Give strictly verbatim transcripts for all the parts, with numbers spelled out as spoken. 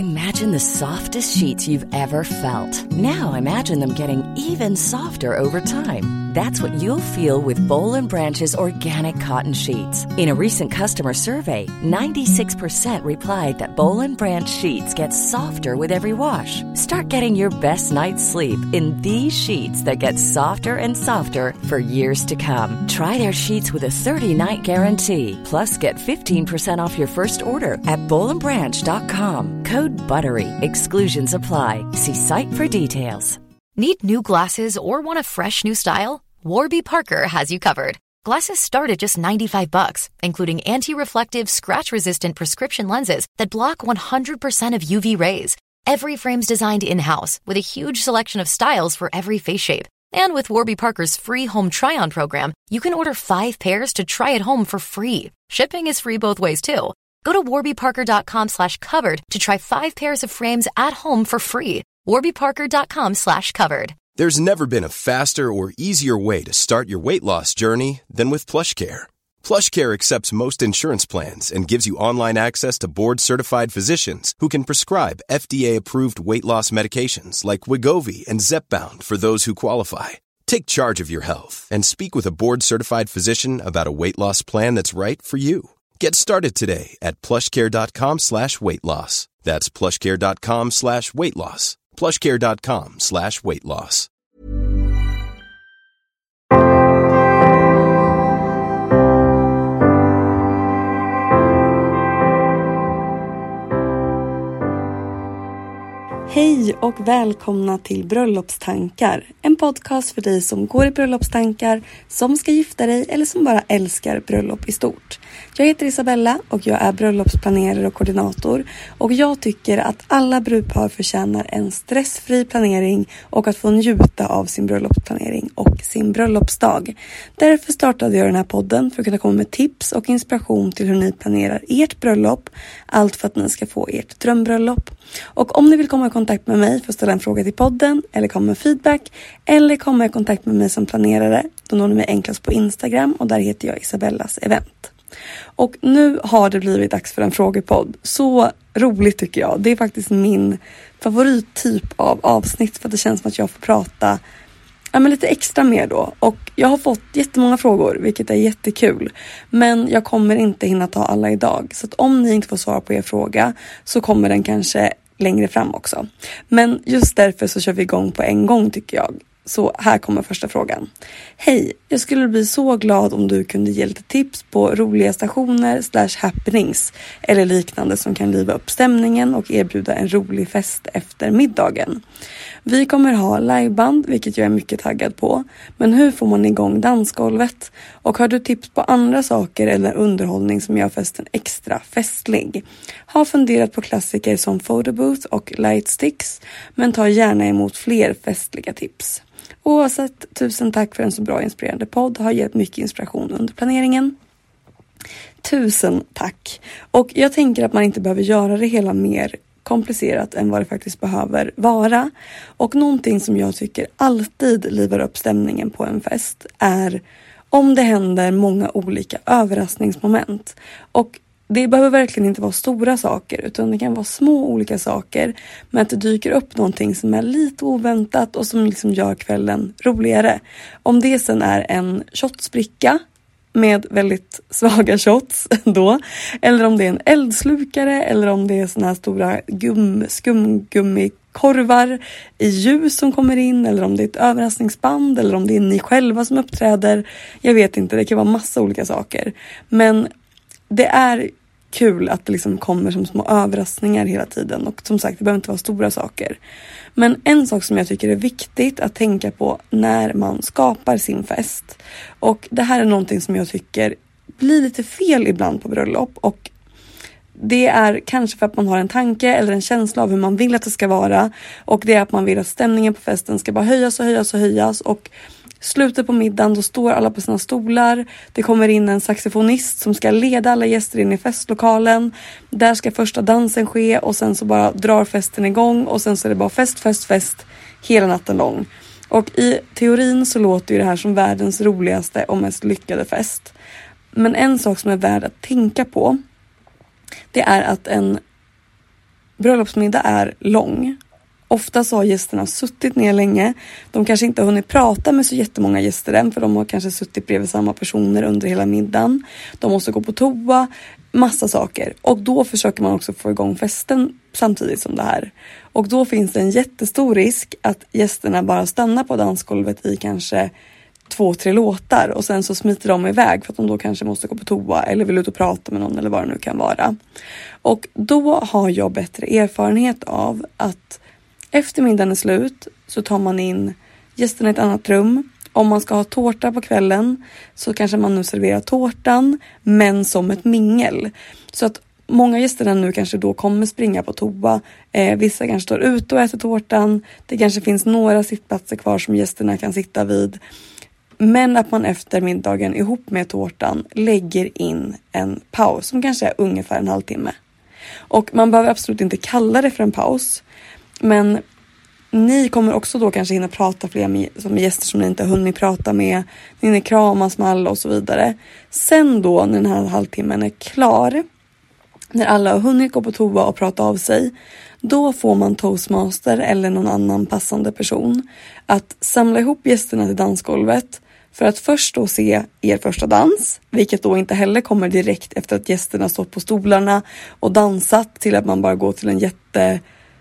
Imagine the softest sheets you've ever felt. Now imagine them getting even softer over time. That's what you'll feel with Boll and Branch's organic cotton sheets. In a recent customer survey, ninety-six percent replied that Boll and Branch sheets get softer with every wash. Start getting your best night's sleep in these sheets that get softer and softer for years to come. Try their sheets with a thirty-night guarantee. Plus, get fifteen percent off your first order at boll and branch dot com. Code BUTTERY. Exclusions apply. See site for details. Need new glasses or want a fresh new style? Warby Parker has you covered. Glasses start at just ninety-five bucks, including anti-reflective, scratch-resistant prescription lenses that block one hundred percent of U V rays. Every frame's designed in-house with a huge selection of styles for every face shape. And with Warby Parker's free home try-on program, you can order five pairs to try at home for free. Shipping is free both ways, too. Go to warby parker dot com slash covered to try five pairs of frames at home for free. warby parker dot com slash covered. There's never been a faster or easier way to start your weight loss journey than with PlushCare. PlushCare accepts most insurance plans and gives you online access to board-certified physicians who can prescribe F D A-approved weight loss medications like Wegovy and Zepbound for those who qualify. Take charge of your health and speak with a board-certified physician about a weight loss plan that's right for you. Get started today at plushcare.com slash weight loss. That's plushcare.com slash weight loss. plushcare.com slash weight loss. Hej och välkomna till Bröllopstankar. En podcast för dig som går i bröllopstankar, som ska gifta dig eller som bara älskar bröllop i stort. Jag heter Isabella och jag är bröllopsplanerare och koordinator. Och jag tycker att alla brudpar förtjänar en stressfri planering och att få njuta av sin bröllopsplanering och sin bröllopsdag. Därför startade jag den här podden för att kunna komma med tips och inspiration till hur ni planerar ert bröllop. Allt för att ni ska få ert drömbröllop. Och om ni vill komma i kontakt med mig för att ställa en fråga till podden eller komma med feedback eller komma i kontakt med mig som planerare, då når ni mig enklast på Instagram och där heter jag Isabellas event. Och nu har det blivit dags för en frågepodd. Så roligt tycker jag. Det är faktiskt min favorittyp av avsnitt för att det känns som att jag får prata ja, men lite extra mer då. Och jag har fått jättemånga frågor, vilket är jättekul. Men jag kommer inte hinna ta alla idag. Så att om ni inte får svara på er fråga så kommer den kanske längre fram också. Men just därför så kör vi igång på en gång tycker jag. Så här kommer första frågan. Hej, jag skulle bli så glad om du kunde ge lite tips på roliga stationer slash happenings eller liknande som kan liva upp stämningen och erbjuda en rolig fest efter middagen. Vi kommer ha liveband, vilket jag är mycket taggad på. Men hur får man igång dansgolvet? Och har du tips på andra saker eller underhållning som gör festen extra festlig? Har funderat på klassiker som photobooth och lightsticks, men tar gärna emot fler festliga tips. Oavsett, tusen tack för en så bra inspirerande podd. Har gett mycket inspiration under planeringen. Tusen tack. Och jag tänker att man inte behöver göra det hela mer komplicerat än vad det faktiskt behöver vara. Och någonting som jag tycker alltid livar upp stämningen på en fest är om det händer många olika överraskningsmoment. Och det behöver verkligen inte vara stora saker utan det kan vara små olika saker. Men att det dyker upp någonting som är lite oväntat och som liksom gör kvällen roligare. Om det sen är en shotsbricka med väldigt svaga shots då. Eller om det är en eldslukare eller om det är såna här stora gum, skumgummikorvar i ljus som kommer in. Eller om det är ett överraskningsband eller om det är ni själva som uppträder. Jag vet inte, det kan vara massa olika saker. Men det är kul att det liksom kommer som små överraskningar hela tiden. Och som sagt, det behöver inte vara stora saker. Men en sak som jag tycker är viktigt att tänka på när man skapar sin fest. Och det här är någonting som jag tycker blir lite fel ibland på bröllop. Och det är kanske för att man har en tanke eller en känsla av hur man vill att det ska vara. Och det är att man vill att stämningen på festen ska bara höjas och höjas och höjas. Och slutet på middagen, då står alla på sina stolar. Det kommer in en saxofonist som ska leda alla gäster in i festlokalen. Där ska första dansen ske och sen så bara drar festen igång. Och sen så är det bara fest, fest, fest hela natten lång. Och i teorin så låter ju det här som världens roligaste och mest lyckade fest. Men en sak som är värd att tänka på, det är att en bröllopsmiddag är lång. Ofta så har gästerna suttit ner länge. De kanske inte har hunnit prata med så jättemånga gäster än, för de har kanske suttit bredvid samma personer under hela middagen. De måste gå på toa, massa saker. Och då försöker man också få igång festen samtidigt som det här. Och då finns det en jättestor risk att gästerna bara stannar på dansgolvet i kanske två, tre låtar. Och sen så smiter de iväg för att de då kanske måste gå på toa eller vill ut och prata med någon eller vad det nu kan vara. Och då har jag bättre erfarenhet av att efter middagen är slut så tar man in gästerna i ett annat rum. Om man ska ha tårta på kvällen så kanske man nu serverar tårtan, men som ett mingel. Så att många gästerna nu kanske då kommer springa på toa. Eh, vissa kanske står ute och äter tårtan. Det kanske finns några sittplatser kvar som gästerna kan sitta vid. Men att man efter middagen ihop med tårtan lägger in en paus som kanske är ungefär en halvtimme. Och man behöver absolut inte kalla det för en paus. Men ni kommer också då kanske hinna prata fler med, som gäster som ni inte har hunnit prata med. Ni hinner kramas med alla och så vidare. Sen då när den här halvtimmen är klar, när alla har hunnit gå på toa och prata av sig, då får man toastmaster eller någon annan passande person att samla ihop gästerna till dansgolvet för att först då se er första dans, vilket då inte heller kommer direkt efter att gästerna stått på stolarna och dansat, till att man bara går till en jätte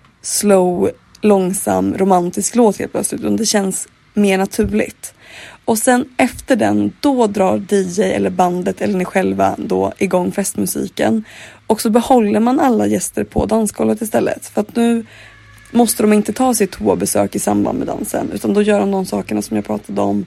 slow, långsam, romantisk låt helt plötsligt. Och det känns mer naturligt. Och sen efter den, då drar D J eller bandet eller ni själva då igång festmusiken. Och så behåller man alla gäster på dansgolvet istället. För att nu måste de inte ta sitt toabesök i samband med dansen. Utan då gör de de sakerna som jag pratade om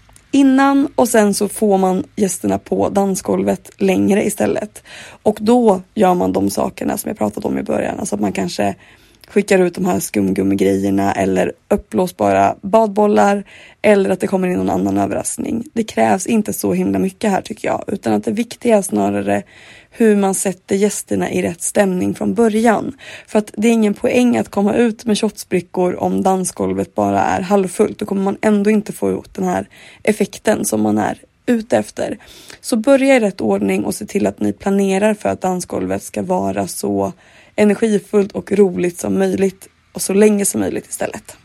innan. Och sen så får man gästerna på dansgolvet längre istället. Och då gör man de sakerna som jag pratade om i början. Alltså att man kanske skickar ut de här skumgummigrejerna eller uppblåsbara badbollar, eller att det kommer in någon annan överraskning. Det krävs inte så himla mycket här tycker jag, utan att det viktiga är snarare hur man sätter gästerna i rätt stämning från början. För att det är ingen poäng att komma ut med shotsbrickor om dansgolvet bara är halvfullt. Då kommer man ändå inte få ut den här effekten som man är ute efter. Så börja i rätt ordning och se till att ni planerar för att dansgolvet ska vara så energifullt och roligt som möjligt och så länge som möjligt istället.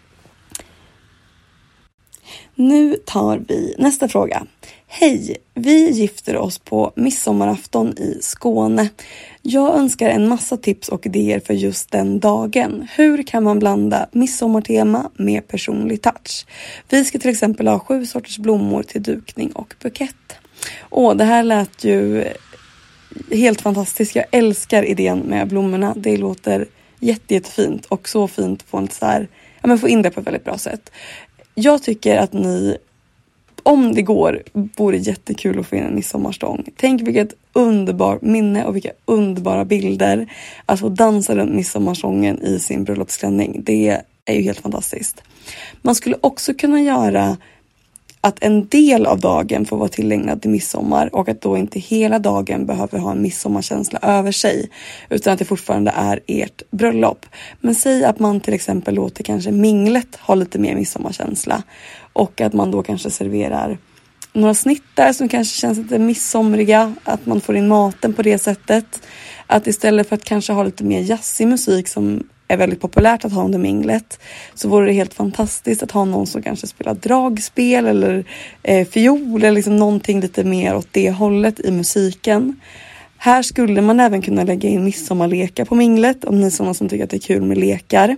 Nu tar vi nästa fråga. Hej, vi gifter oss på midsommarafton i Skåne. Jag önskar en massa tips och idéer för just den dagen. Hur kan man blanda midsommartema med personlig touch? Vi ska till exempel ha sju sorters blommor till dukning och bukett. Åh, det här lät ju helt fantastiskt. Jag älskar idén med blommorna. Det låter jätte, jättefint och så fint på en så här, ja, men få in det på ett väldigt bra sätt. Jag tycker att ni, om det går, vore jättekul att få in en midsommarstång. Tänk vilket underbart minne och vilka underbara bilder att få dansa runt midsommarstången i sin bröllopsklänning. Det är ju helt fantastiskt. Man skulle också kunna göra att en del av dagen får vara tillägnad till midsommar och att då inte hela dagen behöver ha en midsommarkänsla över sig, utan att det fortfarande är ert bröllop. Men säg att man till exempel låter kanske minglet ha lite mer midsommarkänsla och att man då kanske serverar några snittar som kanske känns lite midsomriga, att man får in maten på det sättet. Att istället för att kanske ha lite mer jazzig musik som är väldigt populärt att ha under minglet, så vore det helt fantastiskt att ha någon som kanske spelar dragspel eller eh, fiol eller liksom någonting lite mer åt det hållet i musiken. Här skulle man även kunna lägga in midsommarlekar på minglet, om ni är sådana som tycker att det är kul med lekar.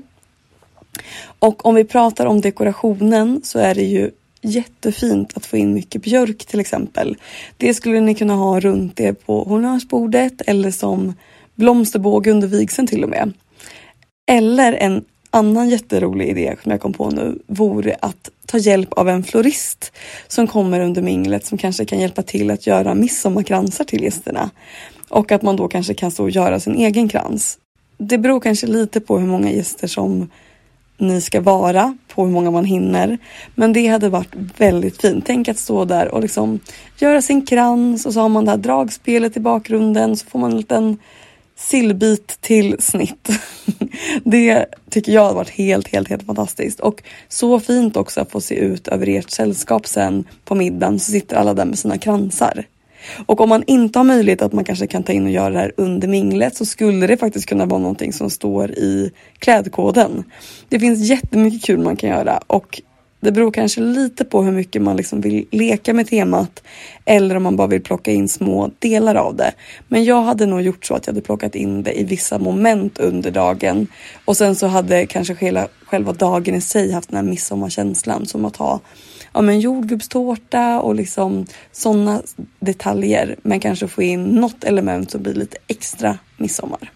Och om vi pratar om dekorationen så är det ju jättefint att få in mycket björk till exempel. Det skulle ni kunna ha runt er på honnörsbordet eller som blomsterbåge under vigseln till och med. Eller en annan jätterolig idé som jag kom på nu vore att ta hjälp av en florist som kommer under minglet, som kanske kan hjälpa till att göra midsommarkransar till gästerna. Och att man då kanske kan så göra sin egen krans. Det beror kanske lite på hur många gäster som ni ska vara, på hur många man hinner. Men det hade varit väldigt fint. Tänk att stå där och liksom göra sin krans, och så har man det här dragspelet i bakgrunden, så får man en liten sillbit till snitt. Det tycker jag har varit helt, helt, helt fantastiskt. Och så fint också att få se ut över ert sällskap sen på middagen, så sitter alla där med sina kransar. Och om man inte har möjlighet att man kanske kan ta in och göra det här under minglet, så skulle det faktiskt kunna vara någonting som står i klädkoden. Det finns jättemycket kul man kan göra, och det beror kanske lite på hur mycket man liksom vill leka med temat, eller om man bara vill plocka in små delar av det. Men jag hade nog gjort så att jag hade plockat in det i vissa moment under dagen, och sen så hade kanske själva, själva dagen i sig haft den här midsommarkänslan, som att ha ja, men jordgubbstårta och liksom sådana detaljer, men kanske få in något element som blir lite extra midsommar.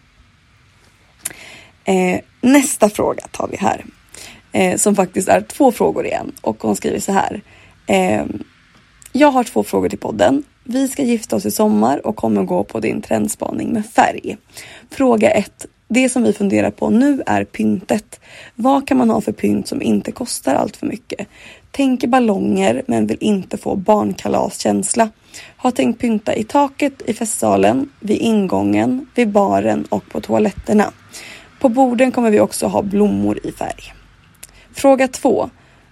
Eh, nästa fråga tar vi här. Eh, som faktiskt är två frågor igen. Och hon skriver så här. Eh, jag har två frågor till podden. Vi ska gifta oss i sommar och kommer gå på din trendspaning med färg. Fråga ett. Det som vi funderar på nu är pyntet. Vad kan man ha för pynt som inte kostar allt för mycket? Tänker ballonger men vill inte få barnkalaskänsla. Har tänkt pynta i taket, i festsalen, vid ingången, vid baren och på toaletterna. På borden kommer vi också ha blommor i färg. Fråga två.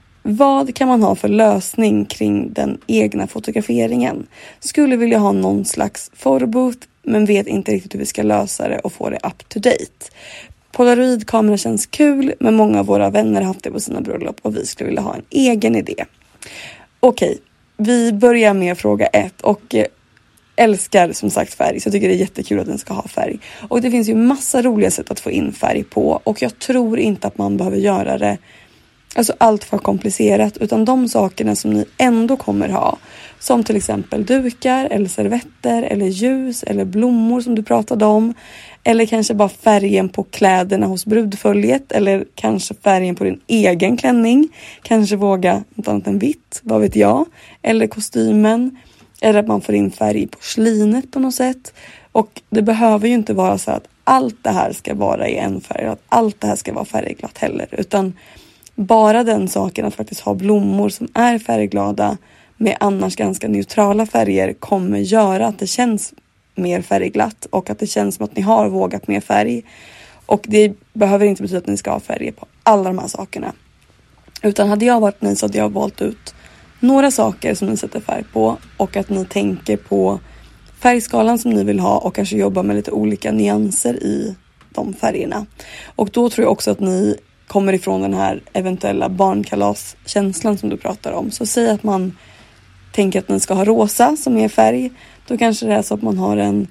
Vad kan man ha för lösning kring den egna fotograferingen? Skulle vilja ha någon slags photobooth, men vet inte riktigt hur vi ska lösa det och få det up to date. Polaroidkamera känns kul, men många av våra vänner har haft det på sina bröllop och vi skulle vilja ha en egen idé. Okej, vi börjar med fråga ett, och älskar som sagt färg, så jag tycker det är jättekul att den ska ha färg. Och det finns ju massa roliga sätt att få in färg på, och jag tror inte att man behöver göra det alltså allt för komplicerat, utan de sakerna som ni ändå kommer ha, som till exempel dukar eller servetter eller ljus eller blommor som du pratade om, eller kanske bara färgen på kläderna hos brudföljet, eller kanske färgen på din egen klänning, kanske våga något annat än vitt, vad vet jag, eller kostymen, eller att man får in färg i porslinet på något sätt. Och det behöver ju inte vara så att allt det här ska vara i en färg, att allt det här ska vara färgglatt heller, utan bara den saken att faktiskt ha blommor som är färgglada med annars ganska neutrala färger kommer göra att det känns mer färgglatt, och att det känns som att ni har vågat mer färg. Och det behöver inte betyda att ni ska ha färger på alla de här sakerna, utan hade jag varit ni så hade jag valt ut några saker som ni sätter färg på, och att ni tänker på färgskalan som ni vill ha och kanske jobba med lite olika nyanser i de färgerna. Och då tror jag också att ni kommer ifrån den här eventuella barnkalaskänslan som du pratar om. Så säg att man tänker att ni ska ha rosa som är färg. Då kanske det är så att man har en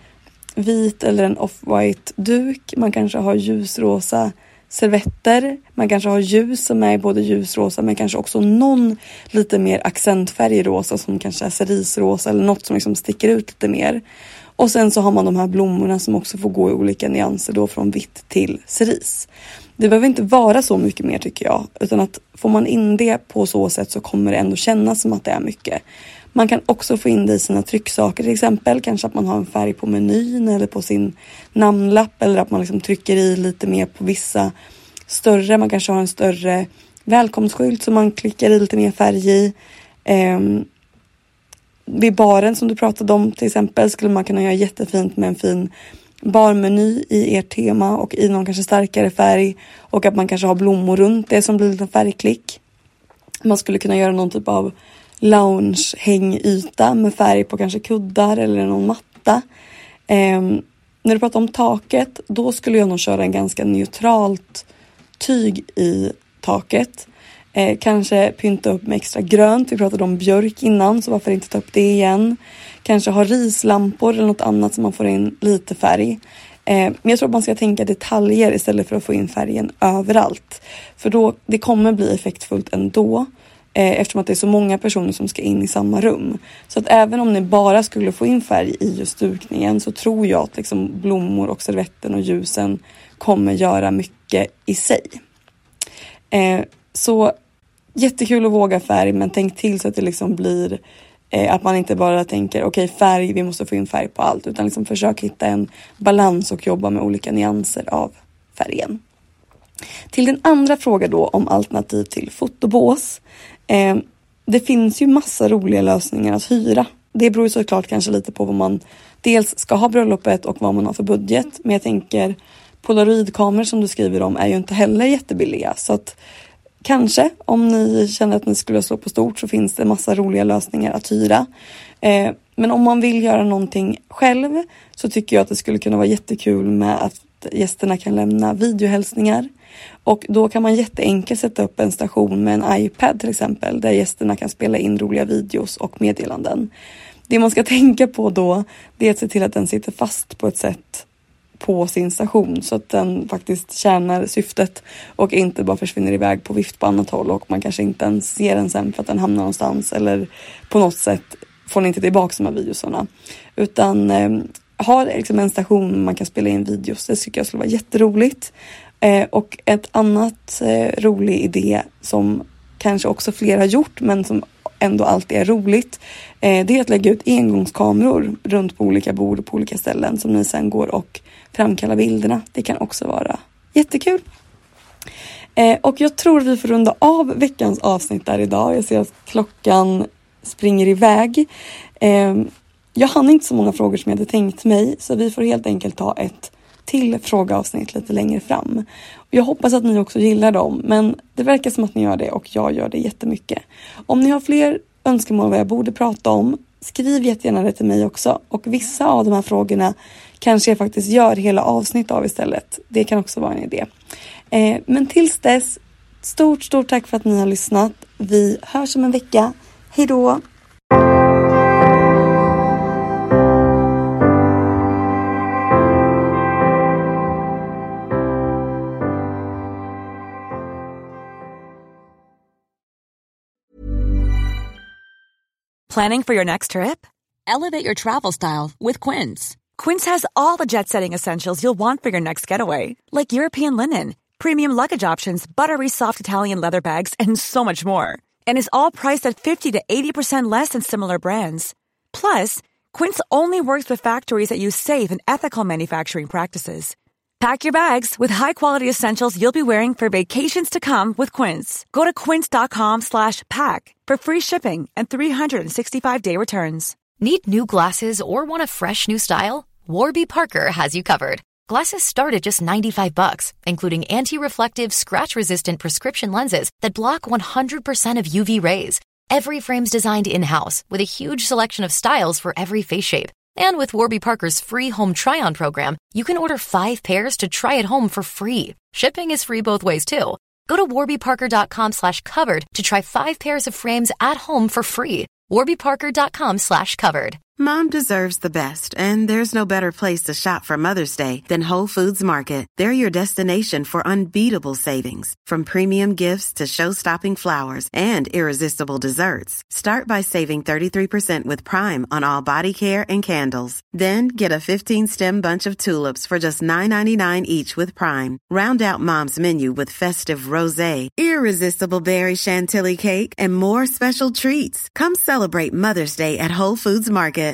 vit eller en off-white duk. Man kanske har ljusrosa servetter. Man kanske har ljus som är både ljusrosa, men kanske också någon lite mer accentfärg i rosa som kanske är cerisrosa eller något som liksom sticker ut lite mer. Och sen så har man de här blommorna som också får gå i olika nyanser, då från vitt till ceris. Det behöver inte vara så mycket mer tycker jag, utan att får man in det på så sätt så kommer det ändå kännas som att det är mycket. Man kan också få in det i sina trycksaker till exempel. Kanske att man har en färg på menyn eller på sin namnlapp, eller att man liksom trycker i lite mer på vissa större. Man kanske har en större välkomstskylt som man klickar i lite mer färg i. Ehm, vid baren som du pratade om till exempel skulle man kunna göra jättefint med en fin barmeny i ert tema och i någon kanske starkare färg, och att man kanske har blommor runt det som blir en liten färgklick. Man skulle kunna göra någon typ av lounge-hängyta med färg på kanske kuddar eller någon matta. Eh, när du pratar om taket, då skulle jag nog köra en ganska neutralt tyg i taket. Eh, kanske pynta upp med extra grönt. Vi pratade om björk innan, så varför inte ta upp det igen. Kanske ha rislampor eller något annat som man får in lite färg. Eh, men jag tror att man ska tänka detaljer istället för att få in färgen överallt. För då, det kommer bli effektfullt ändå. Eh, eftersom att det är så många personer som ska in i samma rum. Så att även om ni bara skulle få in färg i just dukningen, så tror jag att liksom blommor och servetten och ljusen kommer göra mycket i sig. Eh, så jättekul att våga färg, men tänk till så att det liksom blir eh, att man inte bara tänker okej, okay, färg, vi måste få in färg på allt, utan liksom försök hitta en balans och jobba med olika nyanser av färgen. Till den andra frågan då om alternativ till fotobås. Eh, det finns ju massa roliga lösningar att hyra. Det beror ju såklart kanske lite på vad man dels ska ha bröllopet och vad man har för budget. Men jag tänker polaroidkameror som du skriver om är ju inte heller jättebilliga. Så att kanske om ni känner att ni skulle slå på stort, så finns det massa roliga lösningar att hyra. Eh, Men om man vill göra någonting själv så tycker jag att det skulle kunna vara jättekul med att gästerna kan lämna videohälsningar. Och då kan man jätteenkelt sätta upp en station med en iPad till exempel, där gästerna kan spela in roliga videos och meddelanden. Det man ska tänka på då, det är att se till att den sitter fast på ett sätt på sin station så att den faktiskt tjänar syftet och inte bara försvinner iväg på vift på annat håll och man kanske inte ens ser den sen för att den hamnar någonstans eller på något sätt får ni inte tillbaka de här videosarna. Utan eh, ha liksom en station man kan spela in videos, det tycker jag skulle vara jätteroligt. Eh, och ett annat eh, rolig idé som kanske också fler har gjort men som ändå alltid är roligt, eh, det är att lägga ut engångskameror runt på olika bord och på olika ställen som ni sen går och framkallar bilderna. Det kan också vara jättekul. Eh, och jag tror vi får runda av veckans avsnitt där idag. Jag ser att klockan springer iväg. Eh, jag hann inte så många frågor som jag hade tänkt mig, så vi får helt enkelt ta ett till frågeavsnitt lite längre fram. Jag hoppas att ni också gillar dem, men det verkar som att ni gör det och jag gör det jättemycket. Om ni har fler önskemål vad jag borde prata om, skriv jättegärna det till mig också. Och vissa av de här frågorna kanske jag faktiskt gör hela avsnitt av istället. Det kan också vara en idé. Eh, men tills dess, stort stort tack för att ni har lyssnat. Vi hörs om en vecka. Hej då! Planning for your next trip? Elevate your travel style with Quince. Quince has all the jet-setting essentials you'll want for your next getaway, like European linen, premium luggage options, buttery soft Italian leather bags, and so much more. And is all priced at fifty to eighty percent less than similar brands. Plus, Quince only works with factories that use safe and ethical manufacturing practices. Pack your bags with high-quality essentials you'll be wearing for vacations to come with Quince. Go to quince.com slash pack for free shipping and three sixty-five day returns. Need new glasses or want a fresh new style? Warby Parker has you covered. Glasses start at just ninety-five bucks, including anti-reflective, scratch-resistant prescription lenses that block one hundred percent of U V rays. Every frame's designed in-house with a huge selection of styles for every face shape. And with Warby Parker's free home try-on program, you can order five pairs to try at home for free. Shipping is free both ways, too. Go to warbyparker.com slash covered to try five pairs of frames at home for free. warbyparker.com slash covered. Mom deserves the best, and there's no better place to shop for Mother's Day than Whole Foods Market. They're your destination for unbeatable savings, from premium gifts to show-stopping flowers and irresistible desserts. Start by saving thirty-three percent with Prime on all body care and candles. Then get a fifteen-stem bunch of tulips for just nine ninety-nine each with Prime. Round out Mom's menu with festive rosé, irresistible berry chantilly cake, and more special treats. Come celebrate Mother's Day at Whole Foods Market.